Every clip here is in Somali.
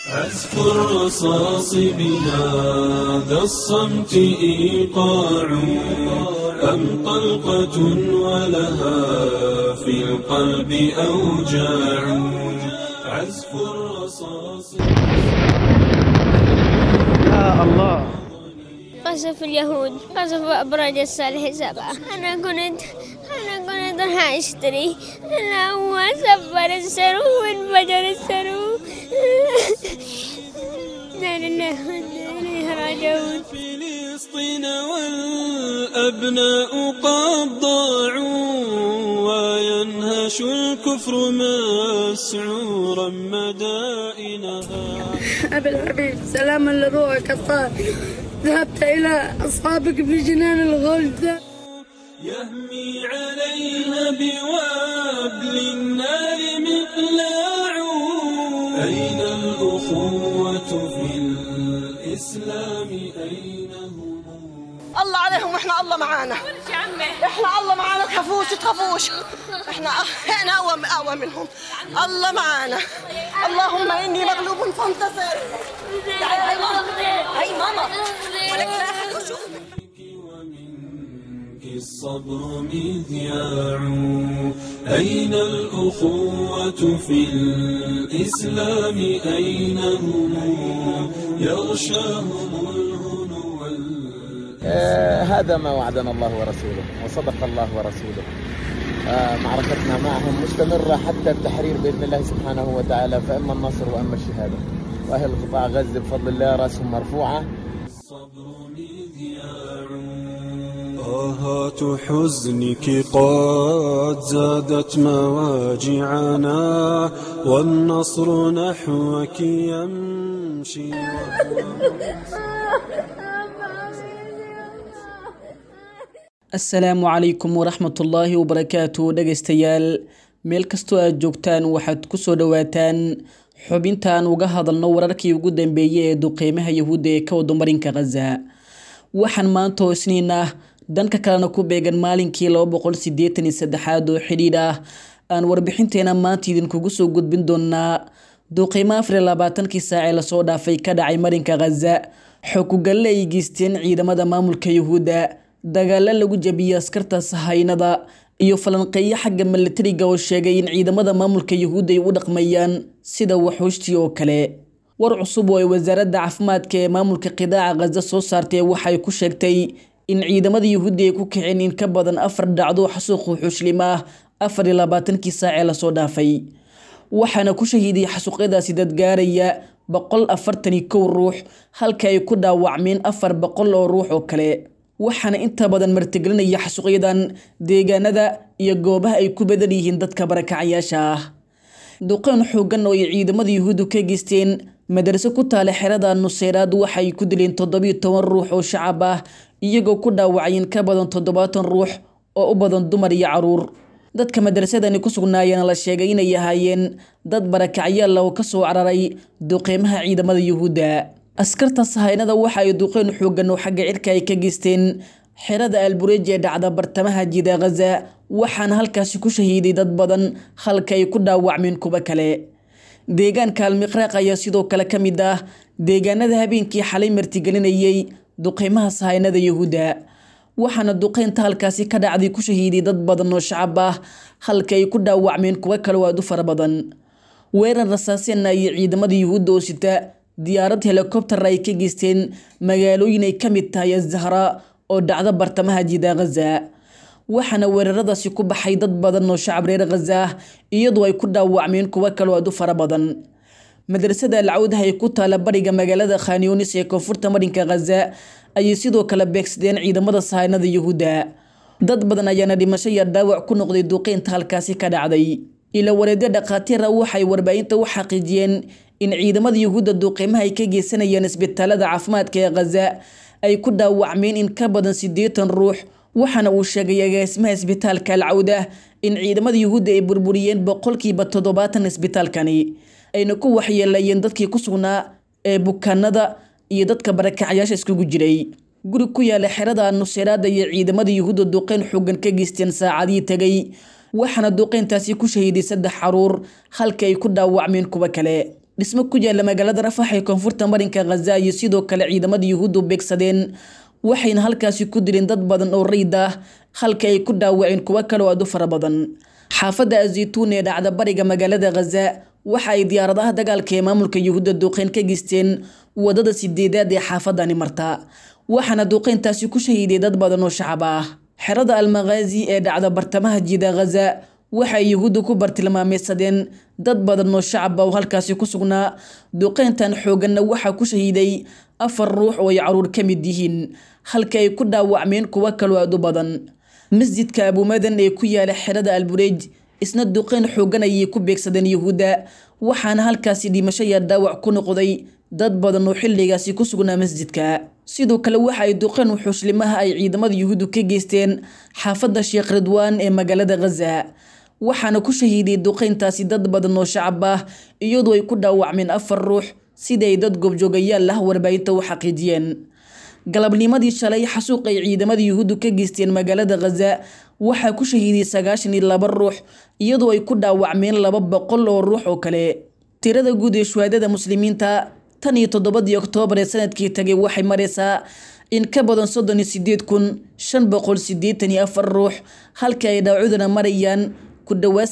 عزف الرصاص بهذا الصمت إيقاع أم طلقة ولها في القلب أوجاع عزف الرصاص. يا الله. قصف اليهود قصف أبراج الصالح 7. أنا كنت راح أشتري. أنا هو سفر السرو وانفجر السرو. لا لله وإنا إليه راجعون. فلسطين والأبناء قد ضاعوا وينهش الكفر مسعورا مدائنها. أبي الحبيب سلاما لروحك الطاهر ذهبت إلى أصحابك في جنان الغلد. يهمي عليها بوابل النار مقلاع. أين الأخوة في الإسلام أين هم؟ الله عليهم واحنا الله معانا. احنا الله معانا تخافوش. احنا اقوى منهم. الله معانا. اللهم اني مغلوب فانتصر. هاي ماما ولك لا أحد يشوفك. ومنك الصبر مذياع. أين الأخوة في الإسلام أين هم؟ يغشاهم الهنو هذا ما وعدنا الله ورسوله وصدق الله ورسوله. معركتنا معهم مستمرة حتى التحرير بإذن الله سبحانه وتعالى، فإما النصر وإما الشهادة. وأهل قطاع غزة بفضل الله رأسهم مرفوعة. الصبر مذياع. آهات حزنك قد زادت مواجعنا والنصر نحوك يمشي. asalaamu calaykum waraxmatullaahi wabarakaatu. dhegaystayaal meel kastoo aad joogtaan waxaad kusoo dhawaataan xubintaan uga hadalno wararkii ugu dambeeyay ee duqeymaha yahuudda ee ka wada marinka Gaza. waxaan maanta oo isniin ah danka kalena ku beegan maalinkii 283 oo xidhiidh ah aan warbixinteena maanta idinkugu soo gudbin doonaa duqeymaha 24 saac ee lasoo dhaafay ka dhacay marinka Gaza. xukugalle ay geysteen ciidamada maamulka yahuudda, dagaalo lagu jabiyay askarta sahaynada iyo falanqeeyo xagga militariga oo sheegay in ciidamada maamulka yahuudda ay u dhaqmayaan sida waxooshtii oo kale. war cusub oo ay wasaaradda caafimaadka ee maamulka qidaaca Gaza soo saartay waxay ku sheegtay in ciidamada yahuudda ay ku kiceen in ka badan 4 dhacdo xasuuq wuxuushlim ah 24 saac ee lasoo dhaafay. waxaana ku shahiiday xasuuqyadaasi dad gaaraya 141 ruux halka ay ku dhaawacmeen 400 oo ruux oo kale. waxaana inta badan martigelinaya xasuuqyadan deegaanada iyo goobaha ay ku badan yihiin dadka barakacayaasha ah. duqeyn xoogan oo ay ciidamada yahuuddu ka geysteen madraso ku taala xerada Nusayraad waxay ku dileen 17 ruux oo shacab ah iyagoo ku dhaawacayeen ka badan 70 ruux oo u badan dumar iyo caruur. dadka madrasadani ku sugnaayeen la sheegay inay yahaayeen dad barakacayaal oo ka soo cararay duqeymaha ciidamada yahuudda. askarta sahaynada waxa ay duqeyn xoogan oo xagga cirka ay ka geysteen xerada Al-Bureej ee dhacda bartamaha jida Gaza, waxaana halkaasi ku shahiiday dad badan halka ay ku dhaawacmeen kuba kale. deegaanka Al-Miqraaq ayaa sidoo kale ka mid ah deegaanada habeenkii xalay martigelinayay duqeymaha sahaynada yahuudda, waxaana duqeynta halkaasi ka dhacday ku shahiiday dad badan oo shacab ah halka ay ku dhaawacmeen kuba kale oo aad u fara badan. weerar rasaaseen ay ciidamada yahuudda oo sita diyaarad helicopter ay ka geysteen magaalooyin ay ka mid tahay Az-Zahra oo dhacda bartamaha jida Gaza, waxaana weeraradaasi ku baxay dad badan oo shacab reer Gaza iyadoo ay ku dhaawacmeen kuwa kale oo aad u fara badan. madrasada Al-Awdah ee ku taala bariga magaalada Khan Yunis ee koonfurta marinka Gaza ayay sidoo kale beegsadeen ciidamada sahaynada yahuudda. dad badan ayaana dhimasho iyo dhaawac ku noqday duqeynta halkaasi ka dhacday. ila wareedyo dhaqaatiir ah waxay warbaahinta u xaqiijiyeen in ciidamada yahuudda duqeymaha ay ka geysanayaan isbitaalada caafimaadka ee Gaza ay ku dhaawacmeen in ka badan 80 ruux. waxaana uu sheegay agaasimaha isbitaalka Al-Awdah in ciidamada yahuudda ay burburiyeen 70% isbitaalkani ayna ku waxyeelayeen dadkii ku sugnaa ee bukaanada iyo dadka barakacayaasha iskugu jiray. guri ku yaala xerada Nusayraad iyo ciidamada yahuudda duqeyn xoogan ka geysteen saacadii tagay, waxaana duqeyntaasi ku shahiiday 3 caruur halka ay ku dhaawacmeen kuba kale. dhismo ku yaala magaalada Rafah ee koonfurta marinka Gaza iyo sidoo kale ciidamada Yuhuuddu beegsadeen waxayna halkaasi ku dileen dad badan oo rayid ah halka ay ku dhaawaceen kuwa kale oo aad u fara badan. xaafadda Azaytuun ee dhacda bariga magaalada Gaza waxa ay diyaaradaha dagaalka ee maamulka Yuhuudda duqeyn ka geysteen wadada 8aad ee xaafadani marta waxaana duqeyntaasi ku shahiiday dad badan oo shacab ah. xerada Al-Maghazi ee dhacda bartamaha jida Gaza waxa ay Yuhuuddu ku bartilmaameedsadeen dad badan oo shacab ah oo halkaasi ku sugnaa. duqeyntan xooganna waxa ku shahiiday 4 ruux oo ay caruur ka mid yihiin halka ay ku dhaawacmeen kuwa kale oo aad u badan. masjidka Abu Madan ee ku yaala xerada Al-Bureej isna duqeyn xoogan ay ku beegsadeen Yuhuudda waxaana halkaasi dhimasho iyo dhaawac ku noqday dad badan oo xilligaasi ku sugnaa masjidka. sidoo kale waxa ay duqeyn xushlimaha ay ciidamada Yuhuuddu ka geysteen xaafadda Sheekh Ridwaan ee magaalada Gaza waxaana ku shahiiday duqeyntaasi dad badan oo shacab ah iyadoo ay ku dhaawacmeen 4 ruux sida ay dad goobjoogayaal ah warbaahinta u xaqiijiyeen. galabnimadii shalay xasuuq ay ciidamada Yuhuuddu ka geysteen magaalada Gaza waxa ku shahiiday 92 ruux iyadoo ay ku dhaawacmeen 200 oo ruux oo kale. tirada guud ee shuhaadada muslimiinta tan iyo 7 Oktoobar ee sanadkii tagay waxay maraysaa in ka badan 38,584 ruux halka ay dhaawacuduna marayaan ku dhawaad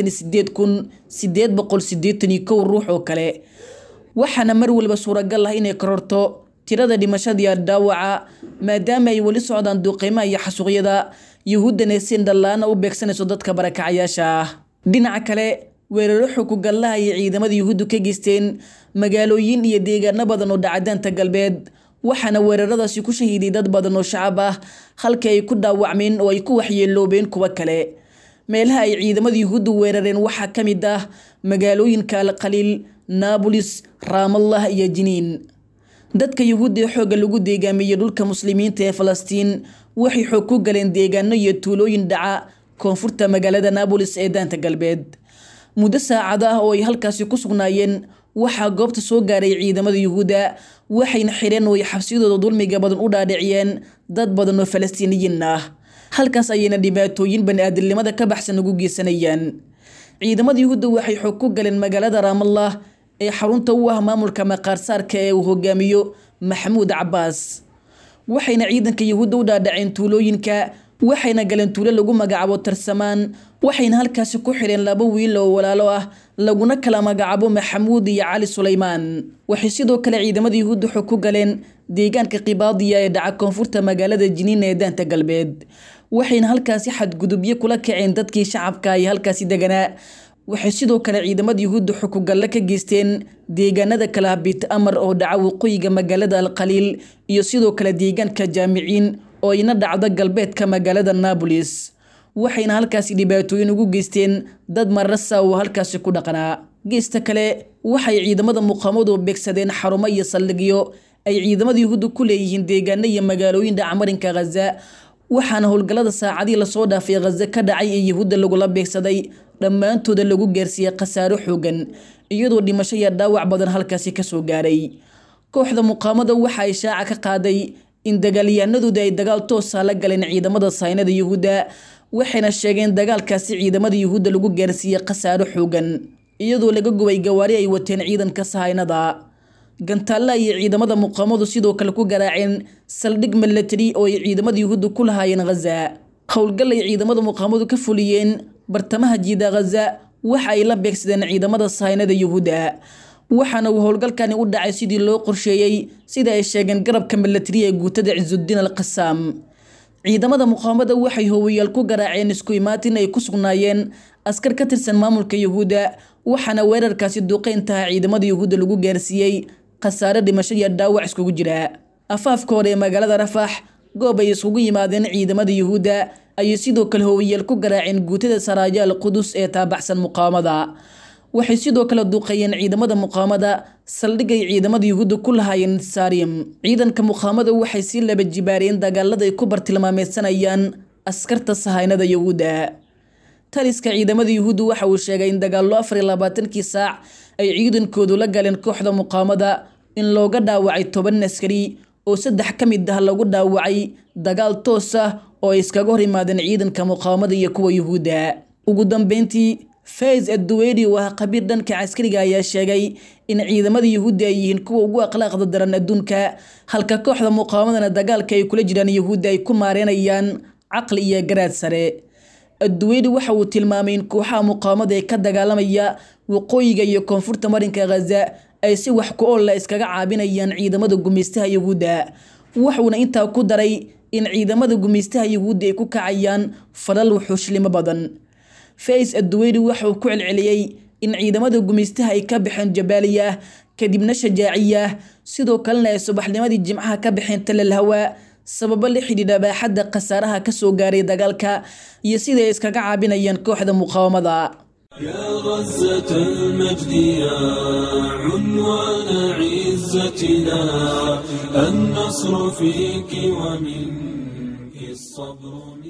88,881 ruux oo kale. waxaana mar walba suuragal ah inay kororto tirada dhimashada dhaawaca maadaama ay wali socdaan duqeymaha iyo xasuuqyada Yuhuuddana si dhalaana u beegsanayso dadka barakacayaasha. dhinaca kale weeraro xukugallaha ay ciidamada Yuhuuddu ka geysteen magaalooyin iyo deegaano badan oo dhacdaanta galbeed waxaana weeraradaasi ku shahiiday dad badan oo shacab ah halka ay ku dhaawacmeen oo ay ku waxyeeloobeen kuwa kale. meelaha ay ciidamada Yuhuuddu weerareen waxa kamid ah magaalooyinka Al-Qaliil, Nablus, Ramallah iyo Jiniin. dadka Yuhuudda ee xooga lagu deegaamiyay dhulka muslimiinta ee Falastiin waxay xoog ku galeen deegaano iyo tuulooyin dhaca koonfurta magaalada Nablus ee daanta galbeed. muddo saacado ah oo ay halkaasi ku sugnaayeen waxa goobta soo gaaray ciidamada Yuhuudda waxayna xireen oo ay xabsiyadooda dulmiga badan u dhaadhiciyeen dad badan oo Falastiiniyiin ah halkaas ayayna dhibaatooyin bani'aadamnimada ka baxsan ugu geysanayaan. ciidamada Yuhuudda waxay xoog ku galeen magaalada Ramallah ee xarunta u ah maamulka maqaarsaarka ee uu hogaamiyo Mahmoud Abbas. waxayna ciidanka Yuhuudda u dhaadhaceen tuulooyinka waxayna galeen tuulo lagu magacaabo Tarsamaan waxayna halkaasi ku xireen 2 wiil oo walaalo ah laguna kala magacaabo Maxamuud iyo Cali Suleymaan. waxay sidoo kale ciidamada Yuhuudda xoog ku galeen deegaanka Qibaadiya ee dhaca koonfurta magaalada Jiniin ee daanta galbeed waxayna halkaasi xadgudubyo kula kaceen dadkii shacabka ay halkaasi deganaa. waxay sidoo kale ciidamada Yuhuudda xukugalle ka geysteen deegaanada kala Beit Amar oo dhaca waqooyiga magaalada Al-Qaliil iyo sidoo kale deegaanka Jaamiciin oo ina dhacda galbeedka magaalada Nablus. waxayna halkaasi dhibaatooyin ugu geysteen dad marasa oo halkaasi ku dhaqanaa. geesta kale waxay ciidamada muqaamadu beegsadeen xarumo iyo saldhigyo ay ciidamada Yuhuudda ku leeyihiin deegaano iyo magaalooyin dhaca marinka Gaza waxaana howlgallada saacadii la soo dhaafay Gaza ka dhacay ee Yuhuudda lagula beegsaday dhammaantooda lagu gaarsiiyay khasaaro xoogan iyadoo dhimasho iyo dhaawac badan halkaasi ka soo gaaray. kooxda muqaamada waxa ay shaaca ka qaaday in dagaalyahanadooda ay dagaal toos ah la galeen ciidamada Sahaynada Yuhuudda waxayna sheegeen dagaalkaasi ciidamada Yuhuudda lagu gaarsiiyay khasaaro xoogan iyadoo laga gubay gawaari ay wateen ciidanka Sahaynada. gantaalla iyo ciidamada muqaamadu sidoo kale ku garaaceen saldhig military oo ay ciidamada Yuhuudda ku lahaayeen Gaza. howlgal ay ciidamada muqaamadu ka fuliyeen bartamaha jida Gaza waxa ay la beegsadeen ciidamada Sahaynada Yuhuudda waxaana uu howlgalkani u dhacay sidii loo qorsheeyay sida ay sheegeen garabka military ee guutada Izzuddin al-Qassam. ciidamada muqaamada waxay hoowayaal ku garaaceen isku imaatin ay ku sugnaayeen askar ka tirsan maamulka Yuhuudda waxaana weerarkaasi duqeynta ciidamada Yuhuudda lagu gaarsiiyay khasaare dhimasho iyo dhaawac iskugu jira. afaafka hore ee magaalada Rafah goob ay isugu yimaadeen ciidamada Yuhuudda ay sidoo kale hoowayaal ku garaaceen guutada Saraaja al-Qudus ee taabacsan muqaamada. waxay sidoo kale duqeeyeen ciidamada muqaamada saldhigay ciidamada Yuhuudda ku lahaayeen Sarim. ciidanka muqaamada waxay si laba jibaareen dagaalada ay ku bartilmaameedsanayaan askarta Sahaynada Yuhuudda. taliska ciidamada Yuhuudda waxa uu sheegay in dagaallo 24 saac ay ciidankoodu la galeen kooxda muqaamada in looga dhaawacay 10 askari oo 3 ka mid ah lagu dhaawacay dagaal toos ah oo iskaga hor yimaadeen ciidanka muqaamada iyo kuwa Yuhuudda. ugu dambeyntii Faiz Ad-Duwaydi waa khabiir dhanka caskariga ayaa sheegay in ciidamada Yuhuudda ay yihiin kuwa ugu akhlaaqda daran adduunka halka kooxda muqaawamadana dagaalka ay kula jiraan Yuhuudda ay ku maareynayaan caqli iyo garaad sare. Ad-Duwaydi waxa uu tilmaamay in kooxaha muqaawamada ee ka dagaalamaya waqooyiga iyo koonfurta marinka Gaza ay si wax ku ool ah iskaga caabinayaan ciidamada gumeystaha Yuhuudda. Wuxuuna intaa ku daray in ciidamada gumeystaha Yuhuudda ay ku kacayaan falal wuxuuslimo badan. Faiz Ad-Duwaydi waxa uu ku celceliyay in ciidamada gumeystaha ay ka baxeen Jabaaliya kadibna Shajaaciya sidoo kalena ay subaxnimadii Jimcaha ka baxeen Tal al-Hawa sababo la xidhiidha baaxadda khasaaraha ka soo gaaray dagaalka iyo sida ay iskaga caabinayaan kooxda muqaawamada. يا غزة المجد يا عنوان عزتنا النصر فيك ومنك الصبر